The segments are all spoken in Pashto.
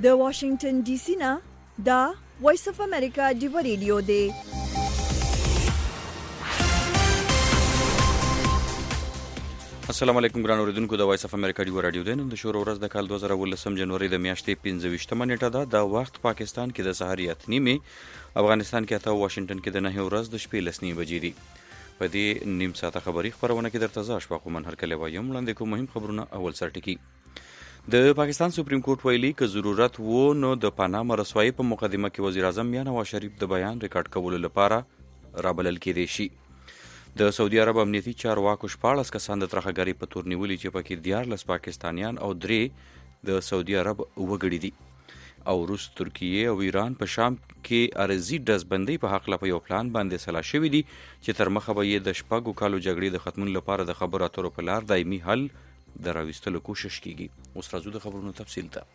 د واشنگټن ډي سي نه دا وایس اف امریکا دی رادیو دی. السلام علیکم ګران اوریدونکو د وایس اف امریکا دی رادیو دی. نن د شور ورځ د کال 2018 جنوري د میاشتې 15 نیټه ده. د وخت پاکستان کې د سحر یاتنیمه، افغانستان کې اته، واشنگټن کې د 9 ورځ د شپې لسنی بجې دي. په دې نیم ساعته خبري خبرونه کې درته زه اشفاق من هر کله وایم. وړاندې کوم مهم خبرونه. اول سر ټکی د پاکستان سپریم کورټ ویلي که ضرورت وو نو د پاناما رسوایی په مقدمه کې وزیر اعظم یا نواز شریف د بیان ریکارډ کولو لپاره رابلل کېدی شي. د سعودي عرب امنیتي چارواکو 14 کسان د ترخګری په تور نیولي چې پکې 14 پاکستانیان او 3 د سعودي عرب وګړي دي. او روس، ترکیه او ایران په شام کې ارزي دزبندۍ په حق په یو پلان باندې سلا شوی دي چې تر مخه به یې د شپږو کالو جګړې د ختمون لپاره د خبرو اترو په لار دایمي حل د راوستلو کوشش کیږي. اوس راځو د خبرونو تفصیل ته.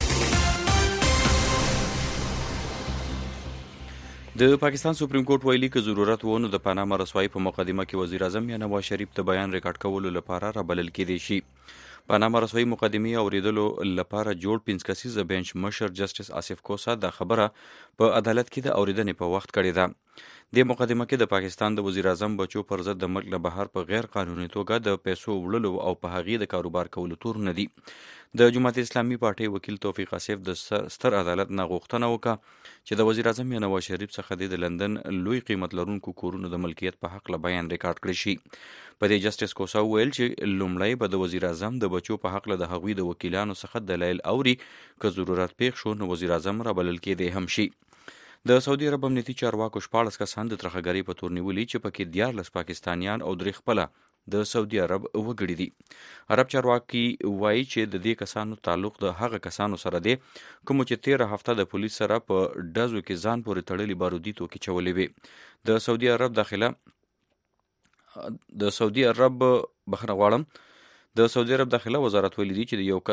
د پاکستان سپریم کورټ ویلي که ضرورت وو نو د پاناما رسوایی په مقدمه کې وزیر اعظم یا نواز شریف د بیان ریکارډ کولو لپاره رابلل کېدی شي. پاناما رسوایی مقدمې اوریدلو لپاره جوړ 5 کسیز بنچ مشر جسټس آصف کوسا د خبره په عدالت کې د اوریدنې په وخت کړې ده. د مقدمه کې د پاکستان د وزیر اعظم بچو پر ضد د ملک له بهر په غیر قانوني توګه د پیسو وړلو او په هغې د کاروبار کولو تورونه دي. د جماعت اسلامي پارټۍ وکیل توفیق آصف د ستر عدالت نه غوښتنه وکړه چې د وزیر اعظم یا نواز شریف څخه د لندن لوی قیمت لرونکو کورونو د ملکیت په حق له بیان ریکارډ کړی شي. په دې جسټس کوسا ویل چې لومړی به د وزیر اعظم د بچو په حق له د هغوی د وکیلانو څخه دلایل اوري، که ضرورت پیښ شو نو وزیر اعظم رابلل کېدی هم شي. د سعودي عرب امنیتي چارواکو 14 کسان د ترخګری په تور نیولي چې پکې 14 پاکستانیان او 3 خپله د سعودي عرب وګړي دي. عرب چارواکي وایي چې د دې کسانو تعلق د هغه کسانو سره دی کوم چې 13 هفته د پولیس سره په ډزو کې ځان پورې تړلي بارودي توکي چولې وي. د سعودي عرب داخله وزارت ویلي دی چې یو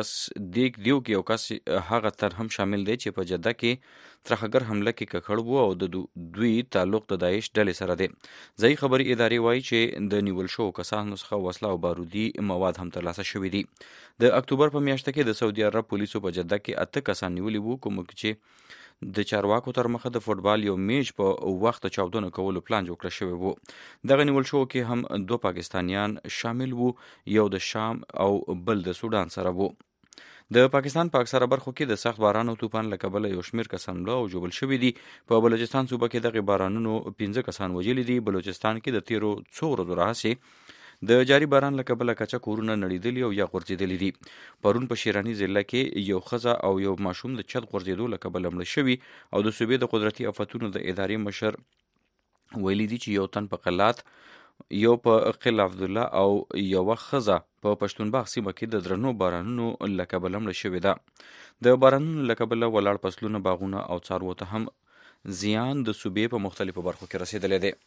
کس هغه تر هم شامل دی چې په جده کې ترخګر حمله کې ککړ وو او د دوی تعلق د داعش ډلې سره دی. ځایي خبري ادارې وایي چې د نیول شو کسانو څخه وسله او بارودي مواد هم ترلاسه شوي دي. د اکتوبر په میاشت کې د سعودي عرب پولیسو په جده کې 8 کسان نیولي وو کوم چې د چارواکو تر مخه د فوټبال یو میچ په وخت چاودنه کولو پلان جوړ کړی شوی وو. دغه نیول شو کې هم 2 پاکستانیان شامل وو، یو د شام او بل د سودان سره وو. د پاکستان په اکثره برخو کې د سخت باران او طوفان له کبله یو شمیر کسان مړه او ژوبل شوي دي. په بلوچستان صوبه کې دغه بارانونو 15 کسان وژلي دي. بلوچستان کې د تیرو څو ورځو راهیسې د جاری باران له کبله کچا کورونه نړیدلي او یا غورځېدلي دي. پرون په شیراني ضلع کې یو ښځه او یو ماشوم د چت غورځېدو له کبله مړه شوي او د صوبې د قدرتي آفتونو د ادارې مشر ویلي دي چې یو تن په قلات، یو په قل عبدالله او یوه ښځه په پښتونباغ سیمه کې د درنو بارانونو له کبله مړه شوې ده. د بارانونو له کبله ولاړ فصلونه، باغونه او څاروو ته هم زیان د صوبې په مختلفو برخو کې رسېدلی دی.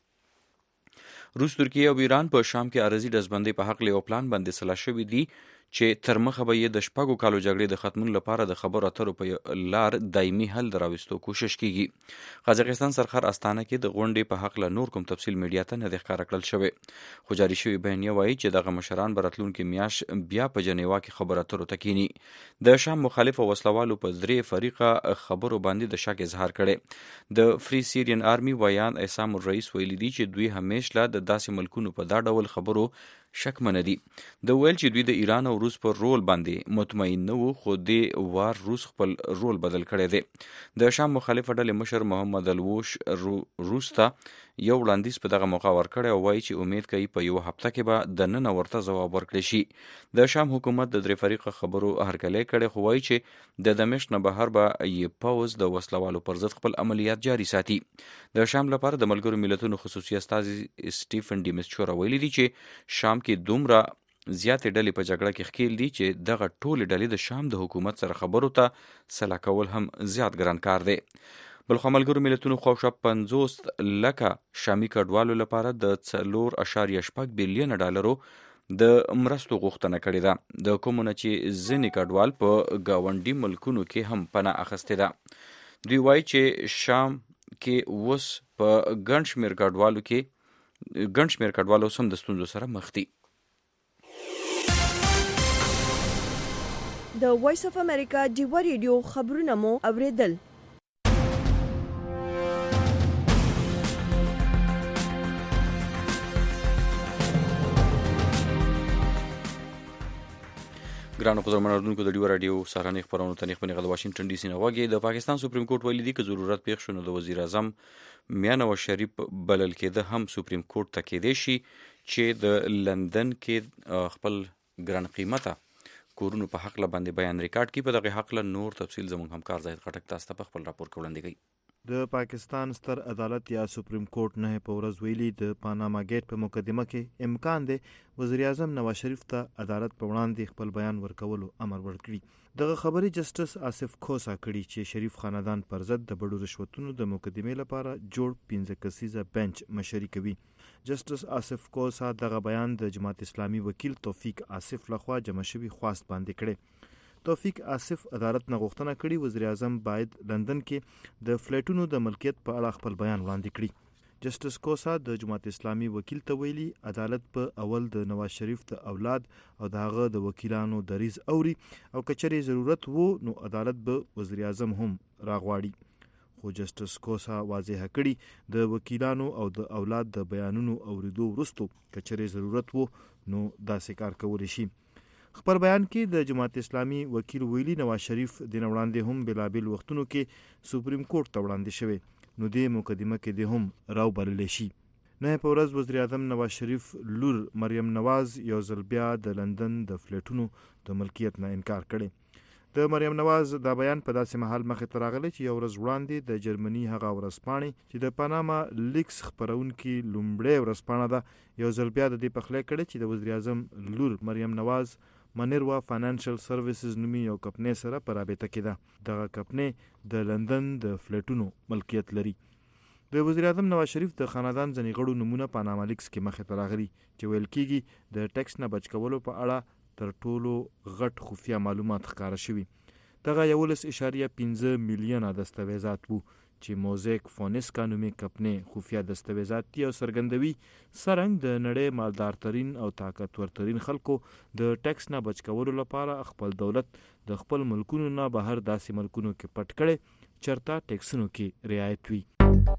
روس، ترکیه او ایران په شام کې ارزي دزبندۍ په حق له یو پلان باندې سلا شوي دي چې تر مخه به یې د شپږو کالو جګړې د ختمون لپاره د خبرو اترو په لار دایمي حل د راوستو کوشش کیږي. قزاقستان سرخر استانه کې د غونډې په حق له نور کوم تفصیل میډیا ته نه دی ښکاره کړل شوی، خو جاري شوی بیانیه وایي چې دغه مشران به راتلونکي میاشت بیا په جنیوا کې خبرو اترو ته کینی. د شام مخالف او وسلوالو په 3 فریقه خبرو باندې د شک اظهار کړي. د فری سیریان آرمی ویان اسام الرئیس ویلي دی چې دوی همیشه د داسې ملکونو په دا ډول خبرو شکمن دي. د ویل چې دوی د ایران او روس پر رول باندې مطمئن نه وو، خو د وار روس خپل رول بدل کړی دی. د شام مخالف ډلې مشر محمد الوش روس ته یو وړاندیز په دغه موقع ورکړی او وایي چې امید کوي په یو هفته کې به د نن ورته ځواب ورکړی شي. د شام حکومت د 3 فریقه خبرو هرکلی کړی، خو وایي چې د دمشق نه بهر به یې پوځ د وسلوالو پر ضد خپل عملیات جاري ساتي. د شام لپاره د ملګرو ملتونو خصوصي استازي سټیفن ډي مسچورا ویلي دي چې شام کې دومره زیاتې ډلې په جګړه کې ښکیل دي چې دغه ټولې ډلې د شام د حکومت سره خبرو ته سلا کول هم زیات ګران کار دی. بلخو ملګرو ملتونو خواوشا 50 لکه شامي کډوالو لپاره د 4.8 بلین ډالرو د مرستو غوښتنه کړې ده، د کومو نه چې ځینې کډوال په ګاونډي ملکونو کې هم پناه اخیستې ده. دوی وایي چې شام کې اوس په ګڼ شمېر کډوالو سم د ستونزو سره مخ دي. د وایس اف امریکا ډیوا ریډیو خبرونه مو اوریدل. ګرانو قدرمن اردوونکو د ډیوا رادیو سهارنۍ خپرونو ته نیخ بنغه د واشنگټن ډي سي نه وګي. د پاکستان سپریم کورټ ویلي دي چې ضرورت پیښ شونه د وزیر اعظم میاں نواز شریف بلل کېده هم سپریم کورټ ته کېدې شي چې د لندن کې خپل ګران قیمته کورونو په حق له باندې بیان ریکارډ کی. په دغه حق له نور تفصیل زموږ همکار زاهد خټک تاسو ته په خپل راپور کې وړاندې کوي. د پاکستان ستر عدالت یا سپریم کورټ نه په ورځ ویلي د پاناما گیټ په مقدمه کې امکان دی وزیر اعظم نواز شریف ته عدالت په وړاندې خپل بیان ورکولو امر ورکړي. دغه خبري جسټس آصف کوسا کړي چې شریف خاندان پر ضد د بډو رشوتونو د مقدمې لپاره جوړ 15 کسیزه بنچ مشري کوي. جسټس آصف کوسا دغه بیان د جماعت اسلامي وکیل توفیق آصف لخوا جمع شوی خواست باندې کړي. توفیق آصف عدالت نه غوښتنه کړې وزیر اعظم باید لندن کې د فلیټونو د ملکیت په اړه خپل بیان وړاندې کړي. جسټس کوسا د جماعت اسلامي وکیل ته ویلي عدالت په اول د نواز شریف د اولاد او د هغه د وکیلانو دریز اوري او کچري ضرورت وو نو عدالت به وزیر اعظم هم راغواړي. خو جسټس کوسا واضح کړي د وکیلانو او د اولاد د بیانونو اوریدو وروسته کچري ضرورت وو نو داسې کار کولی شي. خبر بیان کې د جماعت اسلامي وکیل ویلي نواز شریف د وړاندې هم بلابل وختونو کې سپریم کورټ ته وړاندې شوی نو د مقدمه کې د هم راو بللی شي. نه په ورځ وزیر اعظم نواز شریف لور مریم نواز یو ځل بیا د لندن د فلیټونو د ملکیت نه انکار کړي. د مریم نواز دا بیان په داسې مهال مخې ته راغلی چې یو ورځ وړاندې د جرمني هغه ورځپاڼې چې د پاناما لیکس خپرونکي لومړی ورځپاڼه ده یو ځل بیا د دې پخلی کړی چې د وزیر اعظم لور مریم نواز منیروا فاینانشل سرویسز نومي یو کمپنۍ سره په رابطه کې ده. دغه کمپنۍ د لندن د فلیټونو ملکیت لري. د وزیر اعظم نواز شریف د خاندان ځینې غړو نمونه پاناما لیکس کې مخې ته راغلي چې ویل کېږي د ټیکس نه بچ کولو په اړه تر ټولو غټ خفیه معلومات ښکاره شوي. دغه 11.15 میلیونه دستاویزات وو چې موزیک فونسکا نومي کمپنۍ خفیه دستاویزات دي او څرګندوي څرنګه د نړۍ مالدارترین او طاقتورترین خلکو د ټیکس نه بچ کولو لپاره خپل دولت د خپل ملکونو نه بهر داسې ملکونو کې پټ کړي چرته ټیکسونو کې رعایت وي.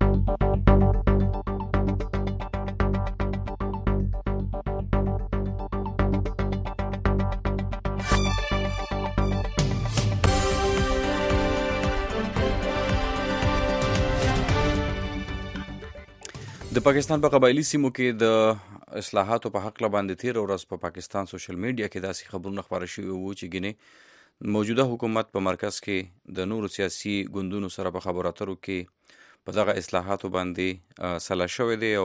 د پاکستان په قبایلی سیمو کې د اصلاحاتو په حق باندې تیر ورځ په پاکستان سوشل میډیا کې داسې خبرونه خپاره شوي وو چې ګینه موجوده حکومت په مرکز کې د نورو سیاسي ګوندونو سره په خبرو اترو کې په دغه اصلاحاتو باندې سلا شوی دی او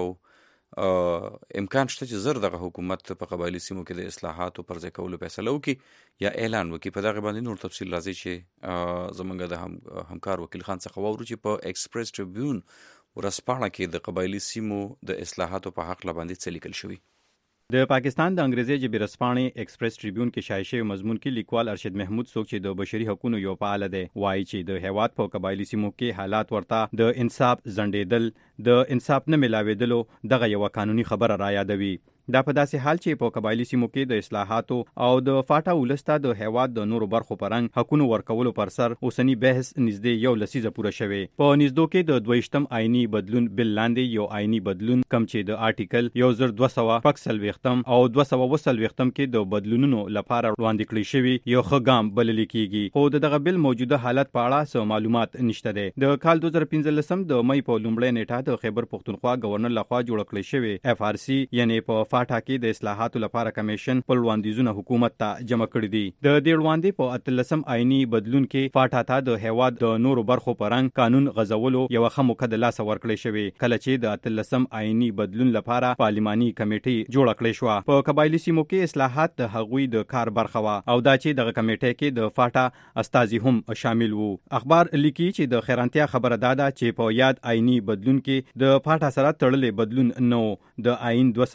امکان شته چې زر دغه حکومت په قبایلی سیمو کې د اصلاحاتو پر ځای کولو فیصله وکړي یا اعلان وکړي. په دغه باندې نور تفصیل راځي چې زمونږ د همکار وکیل خان څخه واورو چې په ایکسپریس ټریبیون ورځپاڼه کې د قبایلی سیمو د اصلاحاتو په حق باندې څه لیکل شوي. د پاکستان د انګریزي ژبې ورځپاڼې ایکسپریس ټریبیون کې شایع شوی مضمون کې لیکوال ارشد محمود څوک چې د بشري حقوقو یو فعال دی وایي چې د هیواد په قبایلی سیمو کې حالات ورته د انصاف ځنډېدل د انصاف نه ملاوېدلو دغه یو قانوني خبره را یادوي. دا په داسې حال چې په قبایلی سیمو کې د اصلاحاتو او د فاټا ولسته د هیواد د نورو برخو پرنګ حقونو ورکولو پر سر اوسنی بحث نږدې یو لسیزه پوره شوی. په نږدو کې د 22م آئینی بدلون بل لاندې یو آئینی بدلون کم چې د آرټیکل 1240 او 240 کې د بدلونونو لپاره وړاندې کړی شوی یو ښه ګام بلل کېږي. خو دغه بل موجوده حالت په اړه څه معلومات نشته دی. د کال 2015 د مې په لومړۍ نیټه د خیبر پختونخوا گورنر لخوا جوړ کړی شوی FRC یعنی په فاټا کې د اصلاحاتو لپاره کمیشن په وړاندیزونه حکومت ته جمع کړی دي. د دې وړاندې په 13م آئینی بدلون کې فاټا ته د هیواد د نورو برخو پرنګ قانون غزولو یو ښه موقع د لاسه ورکړی شوی کله چې د 13م آئینی بدلون لپاره پارلماني کمیټه جوړ کړی شو. په قبایلی سیمو کې اصلاحات د هغوی د کار برخه وا او دا چې دغه کمیټه کې د فاټا استازي هم شامل وو. اخبار لیکي چې د خیرانتیا خبره داده چې په یاد آئینی بدلون کې د فاټا سره تړلې بدلون نو د آئین 240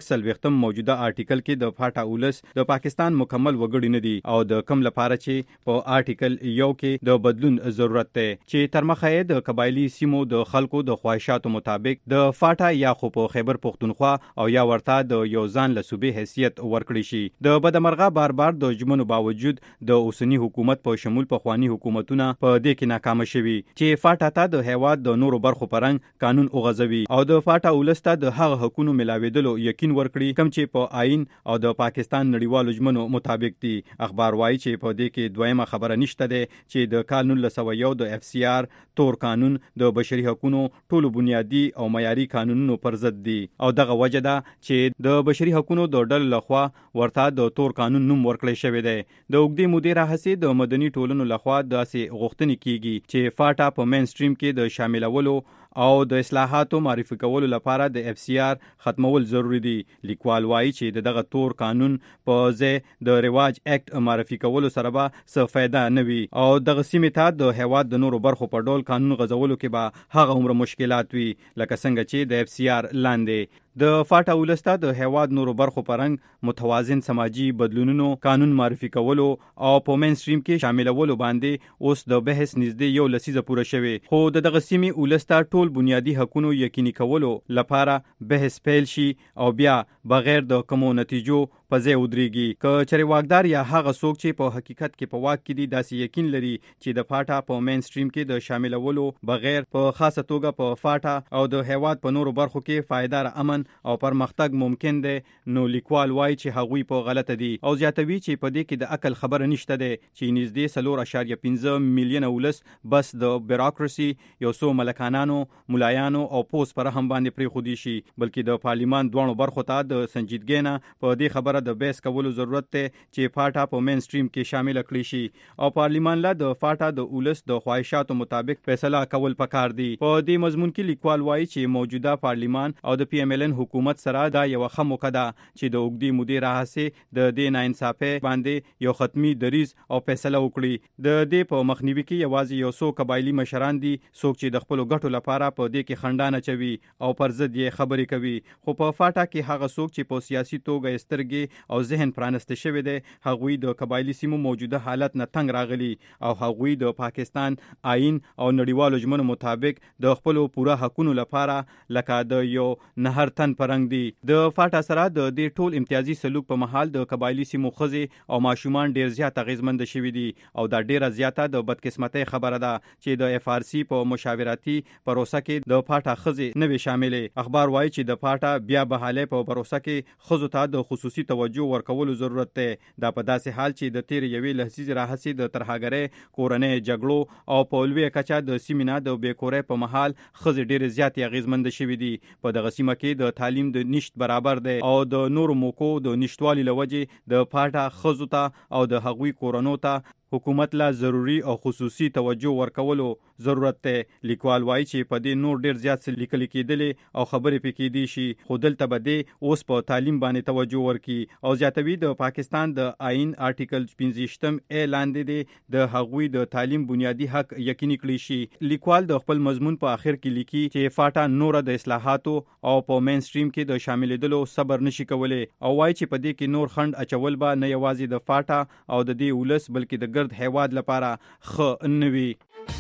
40 موجوده آرټیکل کې د فاټا اولس د پاکستان مکمل وګړي نه دي او د کم لپاره چې په آرټیکل یو کې د بدلون ضرورت دی چې تر مخه د قبایلی سیمو د خلکو د خواهشاتو مطابق د فاټا یا خو په خیبر پختونخوا او یا ورته د یو ځان له صوبې حیثیت ورکړي شي. د بدمرغه بار د ژمنو باوجود د اوسنی حکومت په شمول په خواني حکومتونه په دې کې ناکام شوي چې فاټا ته د هیواد د نورو برخو پرنګ قانون اوغځوي او د فاټا ولسته د هغه حقوقو ملاویدلو یقین ورکړي کوم چې په آئین او د پاکستان نړیوالو ژمنو مطابق دي. اخبار وايي چې په دې کې دویمه خبره نشته ده چې د کال 1901 د FCR تور قانون د بشري حقوقو ټولو بنیادی او معیاري قانونونو پر ضد دي او دغه وجه ده چې د بشري حقوقو د ډلې لخوا ورته د تور قانون نوم ورکړی شوی دی. د اوږدې مودې راهیسې د مدني ټولنو لخوا داسې غوښتنې کیږي چې فاټا په مین سټریم کې د شاملولو او د اصلاحاتو معرفي کولو لپاره د FCR ختمول ضروری دي. لیکوال وایي چې دغه تور قانون په ځای د رواج اکټ معرفي کولو سره به څه فایده نه وي او دغه سیمې ته د هیواد د نورو برخو په ډول قانون غځولو کې به هغه عمر مشکلات وي لکه څنګه چې د FCR لاندې د فاټا ولسته د هیواد نورو برخو پرنګ متوازن سماجی بدلونونو قانون معرفي کولو او په مین سټریم کې شاملولو باندې اوس د بحث نږدې یو لسیزه پوره شوی خو دغه سیمې ولسته ټول بنیادی حقوقو یقیني کولو لپاره بحث پیل شي او بیا بغیر د کومو نتیجو په ځای ودرېږي که چېرې واکدار یا هغه څوک چې په حقیقت کې په واک کې دي داسې یقین لري چې د فاټا په مین سټریم کې د شاملولو بغیر په خاصه توګه په فاټا او د هیواد په نورو برخو کې پایدار امن او پرمختګ ممکن دی نو لیکوال وایي چې هغوی په غلطه دي او زیاتوي چې په دې کې د عقل خبره نشته دی چې نږدې 4.15 میلیونه ولس بس د بیروکراسي یو څو ملکانانو ملایانو او پوس پر هم باندې پرېښودي شي بلکې د پارلیمان دوه برخو ته د سنجیدګۍ نه په دې خبره د بحث کولو ضرورت دی چې فاټا په مین سټریم کې شامل کړي شي او پارلیمان لا د فاټا د ولس د خواهشاتو مطابق فیصله کول پکار دي. په دې مضمون کې لیکوال وایي چې موجوده پارلیمان او د PMLN حکومت سره دا یو ښه موقع ده چې د اوږدې مودې راهیسې د دې ناانصافۍ باندې یو ختمي دریځ او فیصله وکړي. د دې په مخنیوي کې یوازې یو څو قبایلی مشران دي څوک چې د خپلو ګټو لپاره په دې کې خنډانه چوي او پر ضد یې خبرې کوي خو په فاټا کې هغه څوک چې په سیاسي توګه سترګې او ذهن پرانسته شوی دی هغوی د قبایلی سیمو موجوده حالت نه تنګ راغلي او هغوی د پاکستان آئین او نړیوالو ژمنو مطابق د خپلو پوره حقوقو لپاره لکه د یو نهر تن پرنګ دي. د فاټا سره د دې ټول امتیازي سلوک په محل د قبایلی سیمو ښځې او ماشومان ډیر زیات اغیزمند شوي دي او دا ډیره زیاته د بدقسمتۍ خبره ده چې د FRC په مشاورتي پروسه کې د فاټا ښځې نه وي شاملې. اخبار وایي چې د فاټا بیا بحالۍ په پروسه کې ښځو ته د خصوصي توجه ورکولو ضرورت دی. دا په داسې حال چې د تیر یوې لسیزې راهیسې د ترهګرۍ کورنۍ جګړو او په لویه کچه د سیمې نه د بېکورۍ په مهال ښځې ډېرې زیاتې اغیزمنده شوي دي. په دغه سیمه کې د تعلیم د نشت برابر دی او د نورو موقعو د نشتوالي له وجې د فاټا ښځو ته او د هغوی کورنو ته حکومت لا ضروری او خصوصي توجه ورکولو ضرورت دی. لیکوال وایي چې په دې نور ډیر زیات څه لیکل کېدلې او خبرې پکې کېدې شي خو دلته به دې اوس په تعلیم باندې توجه ورکړي او زیاتوي د پاکستان د آئین آرټیکل 15 لاندې دی د هغوی د تعلیم بنیادی حق یقیني کړي شي. لیکوال د خپل مضمون په آخر کې لیکي چې فاټا نور د اصلاحاتو او په مین سټریم کې د شاملېدلو صبر نشي کولای او وایي چې په دې کې نور خند اچول به نه یوازې د فاټا او د دې ولس بلکې د ګرد هیواد لپاره ښه نه وي.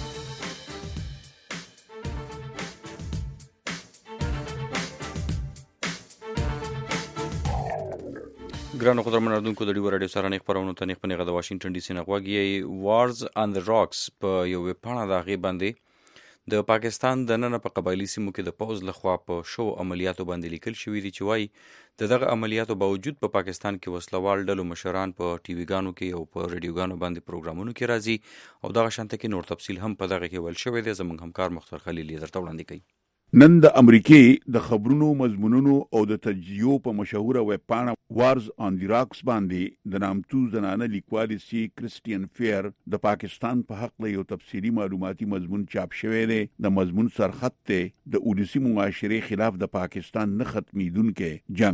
ګرانو قدرمن اردوونکو د ډیو راډیو سره نه خبرونه ته نه خپنه د واشنگټن ډي سي نه غوږی وارز ان د راکس په یو پاڼه د غي باندې د پاکستان د نن په قبایلی سیمو کې د پوز لخوا په شو عملیاتو باندې لیکل شوی دي چې وایي دغه عملیاتو باوجود په پاکستان کې وسلوال ډلو مشران په ټي وي ګانو کې او په ریډیوګانو باندې پروګرامونو کې راځي او دغه شانته کې نور تفصیل هم په دغه کې ول شوی دی. زموږ همکار مختار خلیل درته وړاندې کوي. نن د امریکای د خبرونو مضمونونو او د تجزیو په مشهوره ویب پاڼه وارز آن دی راکس باندې د نامتو زنانه لیکوال سی کرسټین فیر د پاکستان په حق له یو تفصیلی معلوماتي مضمون چاپ شوی دی. د مضمون سرخط ته د اولسی معاشره خلاف د پاکستان نه ختمیدونکو جنگ.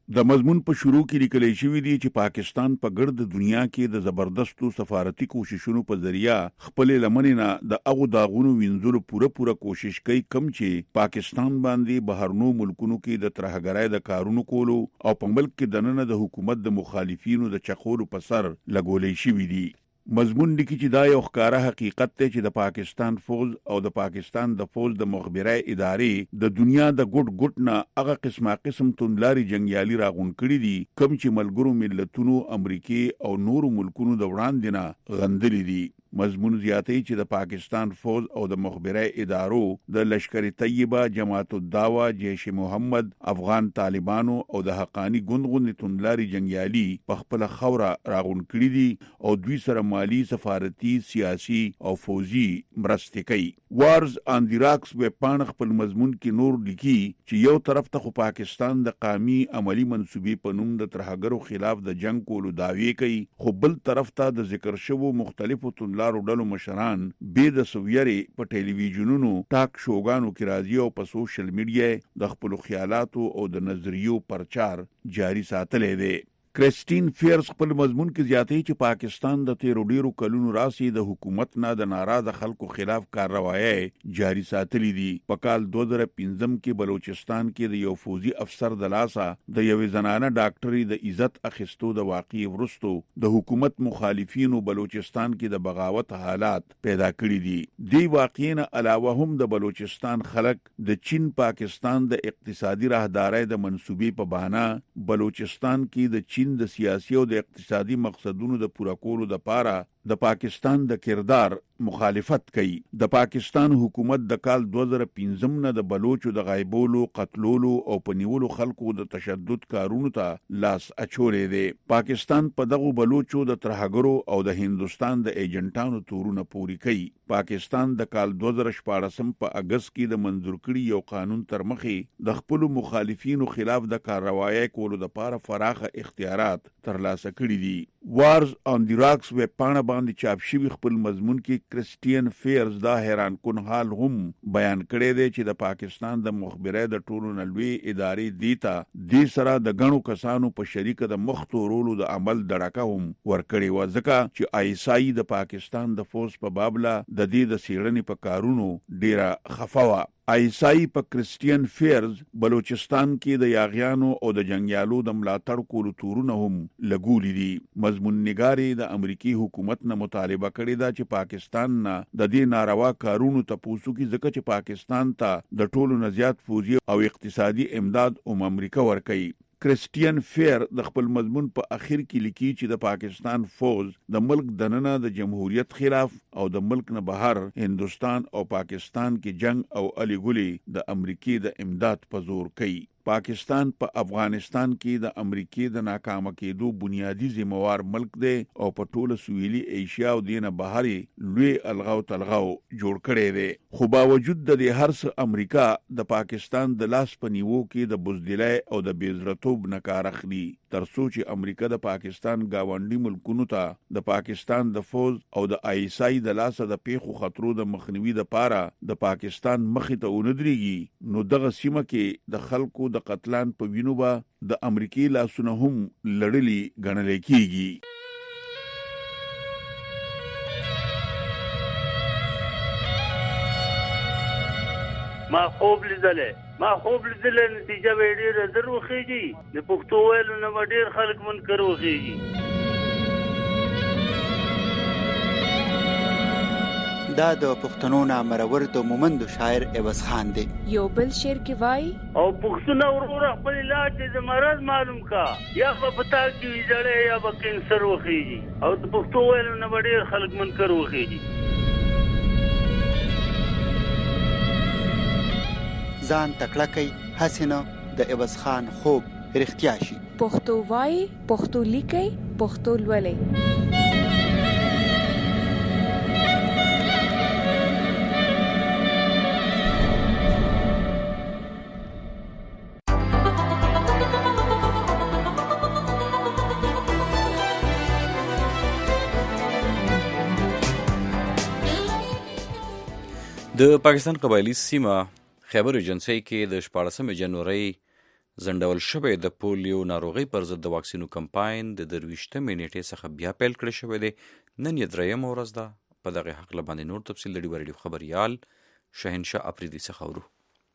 د مضمون په شروع کې لیکل شوی دی چې پاکستان په ګرد دنیا کې د زبردستو سفارتي کوششونو په ذریعہ خپل لمنې نه د هغو داغونو وینځلو پوره کوشش کوي کم چې پاکستان باندې بهرنو ملکونو کې د ترهګرۍ د کارونو کولو او په ملک کې دننه د حکومت د مخالفینو د چخولو په سر لګولې شوی دی. مضمون لیکي چې دا یو ښکاره حقیقت دی چې د پاکستان فوج او د پاکستان د فوج د مخبري ادارې د دنیا د ګډ نه هغه قسم توندلاري جنگیالي راغون کړي دي کوم چې ملګرو ملتونو امریکای او نورو ملکونو د وړاندې نه غندلي دي. مضمون زیاتوي چې د پاکستان فوج او د مخبري ادارو د لشکر طیبه، جماعت الدعوه، جیش محمد، افغان طالبانو او د حقانی ګوند توندلاري جنگیالي په خپل خوره راغون کړي دي او دوی سره مالی، سفارتي، سیاسي او فوجي مرستې کوي. وارز آن دی راکس ویب پاڼه خپل مضمون کې نور لیکي چې یو طرف ته خو پاکستان د قومي عملی منسوبې په نوم د ترهګرو خلاف د جنگ کولو دعوی کوي، خو بل طرف ته د ذکر شوو مختلفو توندلارو ډلو مشران به د سویری په ټلویزیونونو ټاک شوګانو کې راځي او په سوشل میډیا د خپل خیالاتو او د نظریو پرچار جاری ساتلې دي. کریسټین فیرز خپل مضمون کې زیاتوي چې پاکستان د تیرو ډیرو کلونو راسي د حکومت نه د ناراضه خلکو خلاف کارروایي جاری ساتلې دي. په کال 2015 کې بلوچستان کې د یو فوجي افسر د لاسه د یو زنانه ډاکټري د عزت اخیستو د واقعي ورستو د حکومت مخالفینو بلوچستان کې د بغاوت حالات پیدا کړي دي. دی واقعینه علاوه هم د بلوچستان خلک د چین پاکستان د اقتصادي راهدارۍ د منسوبې په بهانه بلوچستان کې د چین د سیاسي او د اقتصادي مقصدونو د پوره کولو لپاره د پاکستان د کردار مخالفت کوي. د پاکستان حکومت د کال 2015 نه د بلوچو د غایبولو، قتلولو او پنیولو خلکو د تشدد کارونو ته لاس اچولې دي. پاکستان په دغه بلوچو د ترهګرو او د هندستان د ایجنټانو تورونه پوری کوي. پاکستان د کال 2014 په اگست کې د منظور کړي یو قانون تر مخې د خپل مخالفینو خلاف د کارروایي کولو لپاره فراخه اختیارات ترلاسه کړي دي. وارز آن دی راکس ویب پاڼه باندې چاپ شوی خپل مضمون کې کریسټین فیرز دا حیران کن حال هم بیان کړی دی چې د پاکستان د مخبري د ټولو نلوي ادارې دیتا د سره د غنو کسانو په شریک د مختورولو د عمل دړکه هم ورکړی و، ځکه چې آیسای د پاکستان د فوج په بابله د دې د سیړنې په کارونو ډیره خفاوه. آیسای په کریسټین فیرز بلوچستان کې د یاغیانو او د جنگیالو د ملاتړ کولو تورونه هم لګولې دي. مضمون نګاري د امریکای حکومت نه مطالبه کړې ده چې پاکستان نه د دې ناروا کارونو ته پوسو کې، ځکه چې پاکستان ته د ټولو نه زیات فوجي او اقتصادي امداد امریکا ورکوي. کریسټین فیر د خپل مضمون په اخر کې لیکي چې د پاکستان فوج د ملک دننه د جمهوریت خلاف او د ملک نه بهر هندستان او پاکستان کې جنگ او الیګولي د امریکای د امداد په زور کوي. پاکستان په افغانستان کې د امریکای د ناکام کېدو بنیادی ذمہوار ملک دی او په ټوله سویلي ایشیا او دینه بهري لوی الغاو تلغاو جوړ کړی دی. خو باوجود د دې هر څه امریکا د پاکستان د لاس په نیوو کې د بزدلۍ او د بیزرتوب نه کار اخلي، ترڅو چې امریکا د پاکستان گاونډي ملکونو ته د پاکستان د فوج او د آیسای د لاسه د پیښو خطرو د مخنیوي لپاره د پاکستان مخې ته وندريږي، نو دغه سیمه کې د خلکو د قتلان په وینو به د امریکای لاسونه هم لړلي ګڼل کېږي. ما خوب لیدلې نتیجه به ډېره زر وخیږي. د پښتو ویلو نه به ډېر خلک منکر وخیږي. دا د پښتنو نامرور د مومندو شاعر عوض خان دی. یو بل شعر کې وای او پښتون ورور خپل علاج د مرض معلوم کا، یا په پتا کې جړې یا په کینسر وخیږي، او د پښتو ویلو نه ډېر خلک منکر وخیږي. ځان تکړه کوي حسینه د عوض خان خوب رښتیا شي. پښتو وای، پښتو لیکي، پښتو لولي. د پاکستان قبایلی سیمه خیبر ایجنسی کې د 14 جنوري ځنډول شوی د پولیو ناروغۍ پر ضد د واکسینو کمپاین د 23 نیټې څخه بیا پیل کړی شوی دی. نن یې 3 ورځ ده. په دغه حق باندې نور تفصیل د ډیوه ریډیو خبریال شهنشاه اپریدي څخه اورو.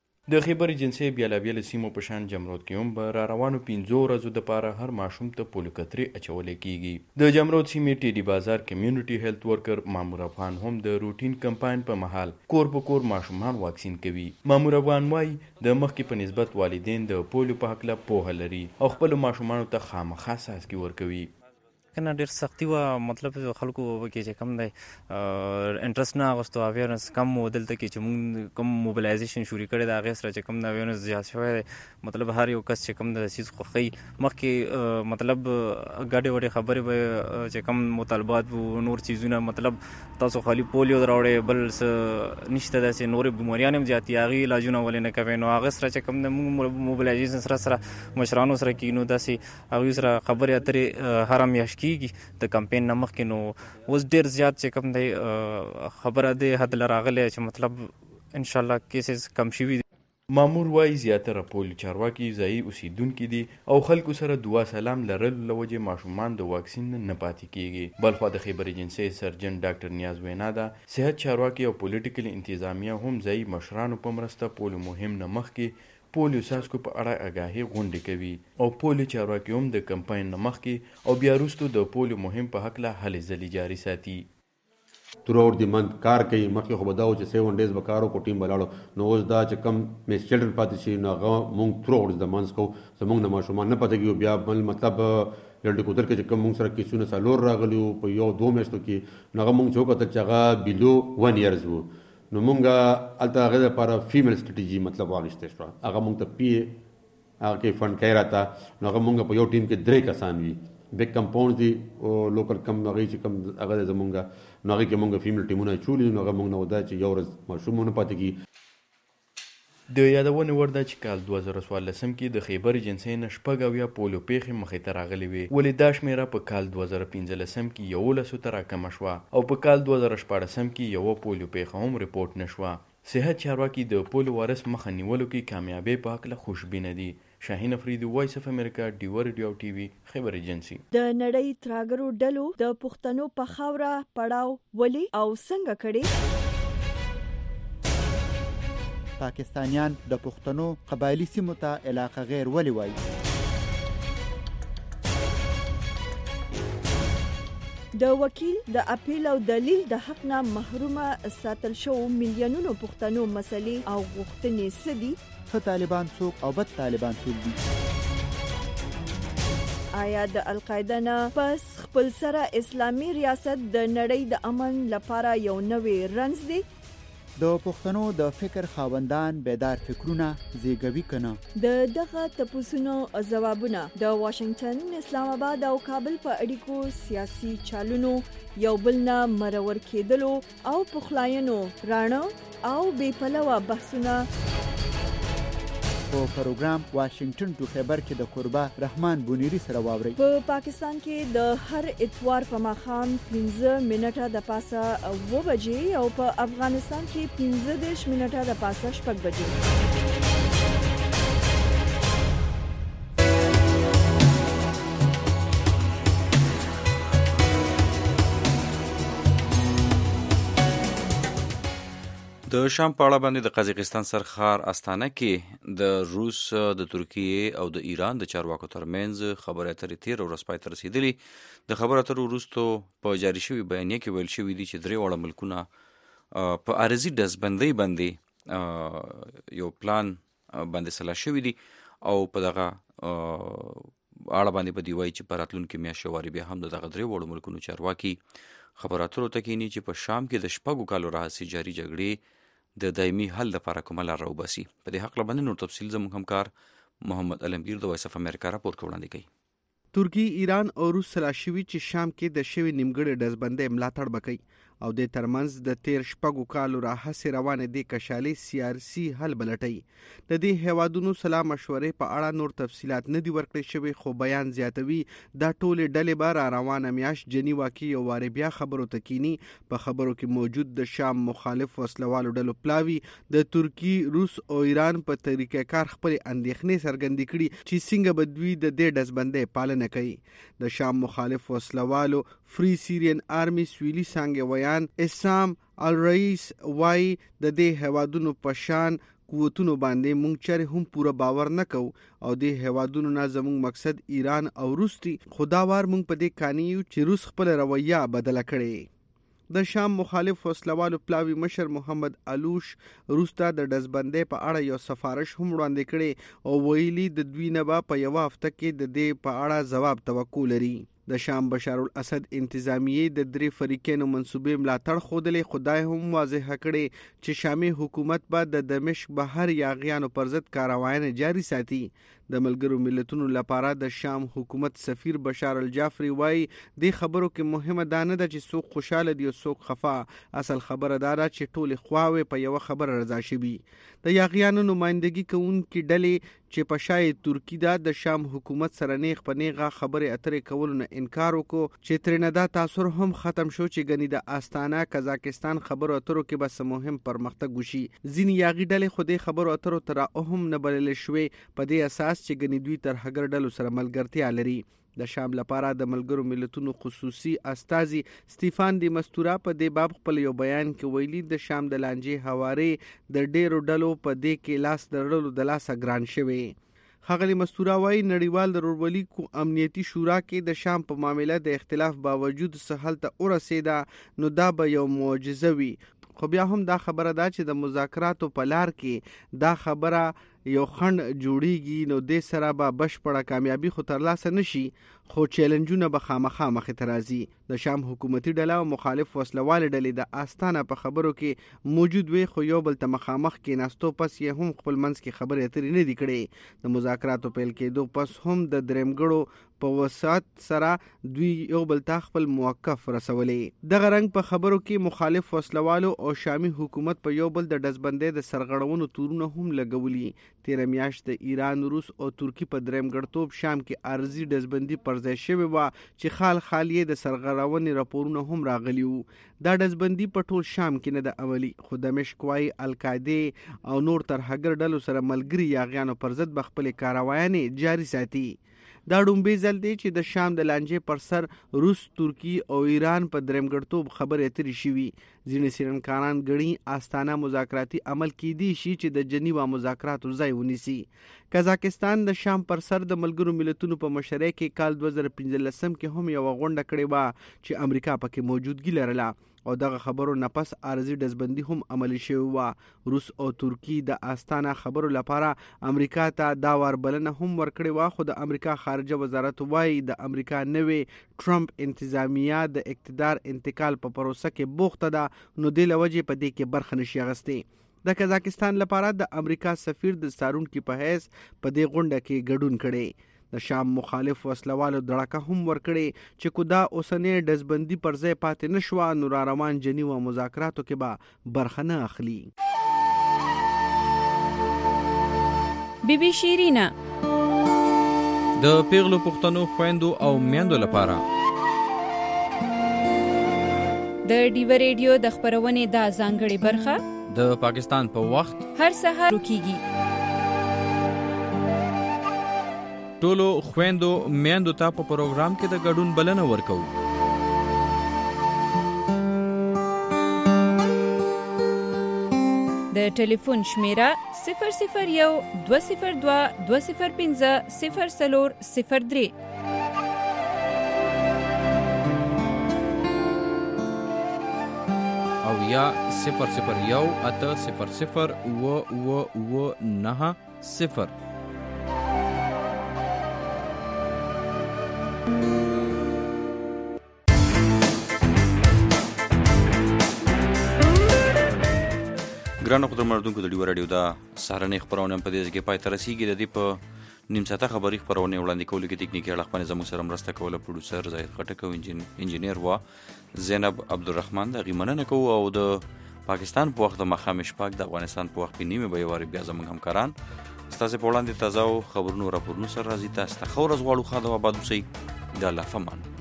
د خیبر ایجنسۍ بیلابیل سیمو په شان جمرود کې هم به را روانو 5 ورځو دپاره هر ماشوم ته پولیو قطرې اچولی کیږي. د جمرود سیمې ټیډي بازار کمیونټي هیلث ورکر مامور افغان هم د روټین کمپاین په مهال کور په کور ماشومان واکسین کوي. مامور افغان وایي د مخکې په نسبت والدین د پولیو په هکله پوهه لري او خپلو ماشومانو ته خامخا څاڅکي ورکوي. کنه ډېر سختي وه، مطلب خلکو کې چې کم دی انټرست نه اغوستو، اویرنس کم و. دلته کې چې مونږ کوم موبلایزیشن شروع کړی د هغې سره چې کوم د اویرنس زیات شوی دی. مطلب هر یو کس چې کوم د څیز خوښوي مخکې مطلب ګډې وډې خبرې به چې کوم مطالبات و نور څیزونه، مطلب تاسو خالي پولیو راوړئ بل څه نشته، داسې نورې بیماریان هم زیات دي، هغې علاجونه ولې نه کوئ. نو هغې سره چې کوم د مونږ موبلایزیشن سره مشرانو سره کینو، داسې هغوی سره خبرې اترې هره میاشت کیږي د کمپین نه مخکې. نو اوس ډېر زیات چې کوم دی خبره دی حد له راغلی چې مطلب انشاءالله کیسز کم شوي دي. مامور وایي زیاتره پولیو چارواکي ځایي اوسیدونکي دي او خلکو سره دعا سلام لرلو له وجې ماشومان د واکسین نه پاتې کیږي. بلخوا د خیبر ایجنسۍ سرجن ډاکټر نیاز وینا ده صحت چارواکي او پولیټیکل انتظامیه هم ځایي مشرانو په مرسته پولیو مهم نه مخکې پولیو څاڅکو په اړه آګاهي غونډې کوي او پولیو چارواکي هم د کمپاین نه مخکې او بیا وروستو د پولیو مهم په هکله هلې ځلې جاري ساتي. تھروآؤٹ دی منتھ کار کوي. مخکې خو به دا و چې 7 ډیز به کار وکړو ټیم به لاړو. نو اوس دا چې کم میس چلډرن پاتې شي نو هغه مونږ تھروآؤٹ د منتھ کوو. زمونږ نه ماشومان نه پاتې کېږو. بیا بل مطلب لړډي کوتر کې چې کوم مونږ سره کیسونه څلور راغلي وو په 1-2 میاشتو کې، نو هغه مونږ چې وکتل چې هغه بیلو 1 ایئرز وو. نو مونږ هلته هغې دپاره فیمیل سټریټجي مطلب واخیستې شوه. هغه مونږ ته پی هغه کې فنډ کوي راته. نو هغه مونږ په یو ټیم کې 3 کسان وي. بیگ کمپاؤنډ دي او لوکل کم هغې چې کم هغه دی زمونږ، نو هغې کې مونږ فیمیل ټیمونه اچولي. نو هغه مونږ نه ودا چې یو ورځ ماشوم ونه پاتې کېږي. د یادونې وړ ده چې کال 2014 کې د خیبر ایجنسۍ نه 6 پولیو پیښې مخې ته راغلې وې، ولې دا شمېره په کال 2015 کې 11 ته راکمه شوه او په کال 2014 کې یوه پولیو پیښه هم رپورټ نه شوه. صحت چارواکي د پولیو وارث مخه نیولو کې کامیابۍ په هکله خوشبینه دي. شاهین افریدي، وایس اف امریکا، ډیوه ریډیو ټي وي، خیبر ایجنسي. د نړۍ تراګرو ډلو د پښتنو په خاوره پړاو ولې او څنګه کړي؟ پاکستانیان د پښتنو قبایلی سیمو ته علاقه غیر ولې وایي؟ د وکیل د اپیل او دلیل د حق نه محرومه ساتل شو میلیونونو پښتنو مسلې او غوښتنې څه دي؟ ښه طالبان څوک او بد طالبان څوک دي؟ آیا د القاعده نه پس خپل سره اسلامي ریاست د نړۍ د امن لپاره یو نوې رمز دی؟ د پښتنو د فکر خاوندان بیدار فکرونه زیږوي کنه؟ د دغه تپوسونو ځوابونه د واشنگټن، اسلام آباد او کابل په اړیکو سیاسي چالونو یو بل نه مرور کېدلو او پخلاینو راڼه او بې پلوه بحثونه په پروګرام واشنگټن ټو خیبر کې د قربا رحمان بونیری سره واوري. په پاکستان کې د هر اتوار په ماښام 15 منټه د پاسه 2 بجې او په افغانستان کې 15 منټه د پاسه 6 بجې. د شام په اړه باندې د قزاقستان سرخار استانه کې د روس، د ترکیې او د ایران د چارواکو ترمنځ خبرې اترې 13 ورځ پای ته رسیدلي. د خبرو اترو وروسته په جاري شوي بیانیه کې ویل شوي دي چې 3 واړه ملکونه په عارضي ډزبندۍ باندې یو پلان باندې سلا شوي دي او په دغه اړه باندې په دی وایي چې په راتلونکي میاشت واري بیا هم دغه 3 واړو ملکونو چارواکي خبرو اترو ته کینی چې په شام کې د 6 کالو راهیسې جاري جګړې د دایمي حل لپاره کومه لار راوباسي. په دې حق باندې نور تفصیل زموږ همکار محمد علمگیر د وایس اف امریکا راپور وړاندې کوي. ترکی، ایران او روس سره شوي چې شام کې د شوي نیمګړې ډزبندۍ ملاتړ وکړي او د ترمنځ د 13 کالو راهسې روانې د کشالي سیاسي حل بلټي د دې هیوادونو سلا مشورې په اړه نور تفصيلات نه دي ورکړي شوی، خو بیان زیاتوي دا ټول ډلې به را روانه میاشت جنیوا کې یو واره بیا خبرو تکینی. په خبرو کې موجود د شام مخالف وسلوالو ډلو پلاوي د ترکی، روس او ایران په طریقه کار خپل اندېښنې څرګندې کړي چې څنګه به دوی د دې ډزبندۍ پالنه کوي. د شام مخالف وسلوالو فری سیرین آرمی سویلي څانګې ویان اسام الرئیس وای د دې هوادونو په شان قوتونو باندې مونږ چره هم پوره باور نه کوو او د هوادونو نه زموږ مقصد ایران او روس دي. خداوار مونږ په دې کانیو چې روس خپل رویه بدله کړي. د شام مخالف وسلوالو پلاوی مشر محمد علوش روس ته د ډزبندۍ په اړه یو سفارش هم وړاندې کړي او ویلي د دوی نه به په یوه هفته کې د دې په اړه ځواب توقع لري. د شام بشار الاسد انتظامیه د 3 فریقینو منسوبې ملاتړ خودلې، خدای هم واضح کړي چې شامي حکومت به د دمشق بهر یاغیانو پر ضد کاروایان جاری ساتي. د ملګرو ملتونو لپاره د شام حکومت سفیر بشار الجعفری وای د خبرو کې مهمه ده نه ده چې څوک خوشاله دي او څوک خفا، اصل خبره ده چې ټول خواوې په یو خبره رضا شي. د یاغیانو نمائندګي کوونکي ډلې چې په شای ترکی د شام حکومت سره نیغ په نیغه خبرې اترې کولو نه انکار وکړو چې ترنه دا تاثر هم ختم شو چې غنی د آستانه قزاقستان خبرو اترو کې بس مهم پرمختګ وشي. ځینې یاغي ډلې خو د خبرو اترو تر هم نه بلل شوې په دې اساس چې غنی دوی تر هغر ډلو سره ملګرتیا لري. د شام لپاره د ملګرو ملتونو خصوصي استازي سټيفان دی مستورا په دې باب خپل یو بیان کې ویلي د شام د لانجې حوارې د ډیرو ډلو په دې کې لاس درلو د لاسه ګران شوی. ښاغلي مستورا وايي نړیوال ضروري کو امنیتي شورا کې د شام په معاملې د اختلاف باوجود سهل ته ورسېده نو دا به یو معجزه وي. خو بیا هم دا خبره ده چې د مذاکراتو په لار کې دا خبره یو خند جوړیږي نو د سره به بشپړه کامیابی خو ترلاسه نشي، خو چیلنجونه به خامخا مخې ته راځي. د شام حکومتي ډله او مخالف وسلوال ډلې د آستانه په خبرو کې موجود وي، خو یو بل ته مخامخ کې ناستو پس یې هم خپل منځ کې خبرې اترې نه دي کړې. د مذاکراتو پیل کېدو پس هم د درېمګړو په وسعت سره دوی یو بل ته خپل موقف رسولې. دغه رنګ په خبرو کې مخالف وسلوالو او شامي حکومت په یو بل د ډزبندۍ د سرغړونو تورونه هم لګولي. 13 میاشت د ایران، روس او ترکی په درېمګړتوب شام کې ارزي ډزبندي پر ځای شوې وه چې خال خالیه د سرغړونې راپورونه هم راغلي وو. دا ډزبندي په ټول شام کې نه د عملي، خو دمشق وايي القاعده او نور تر هغر ډلو سره ملګري یاغیانو پر ضد به خپل کاروایانې جاری ساتي. دا ډومبې ځل دی چې د شام د لانجې پر سر روس، ترکی او ایران په درېمګړتوب خبرې اترې شوي. ځینې څېړنکاران ګڼي آستانه مذاکراتي عمل کیدی شي چې د جنیوا مذاکراتو ځای ونیسي. قزاقستان د شام پر سر د ملګرو ملتونو په مشرۍ کې کال 2015 کې هم یو غونډه کړې وه چې امریکا پکې موجودګي لرله او دغه خبرو نه پس ارزي ډزبندي هم عملي شوی وه. روس او ترکی د آستانه خبرو لپاره امریکا ته دا وربلنه هم ورکړې وه، خو د امریکا خارجه وزارت وایي د امریکا نوې ټرمپ انتظامیه د اقتدار انتقال په پروسه کې بوخته ده نو د لوجې په دې کې برخه نشي اخیستی. د قزاقستان لپاره د امریکا سفیر د څارونکي په حیث په دې غونډه کې ګډون کړي. د شام مخالف وسلوالو دړکه هم ورکړي چې کو دا اوسنۍ ډزبندي پر ځای پاتې نشوه نو را روان جنیوا مذاکراتو کې به برخه نه اخلي. بیبي شیرینا د پیغلو پښتنو خويندو او میندو لپاره د ډیو ریډیو د خبرونې د ځانګړي برخه د پاکستان په وخت هر سهار وکیږي. ټولو خويندو میندو ته په پروګرام کې د ګډون بلنه ورکو. د ټلیفون شمیره 001 202 205 0403 او یا 001 800 990. ګرانو قدرمنو د ډیو رادیو دا سهارنۍ خبرونه په دې ځای کې پای ته رسیږي. د دې په نیم ساعته خبري خبرونه وړاندې کولو کې تکنیکی اړخ باندې زموږ سره مرسته کوله پروډوسر زاهد خټک او انجینیر وا زینب عبدالرحمن د غیمنه کو او د پاکستان په وخت د مخام شپږ د افغانستان په وخت په نیمه به واري بیا زموږ همکاران ستاسو په وړاندې تازه خبرونو راپورونو سره راځي. تاسو ته خو ورځ غواړو خاطر آباد اوسئ. د الله فمان.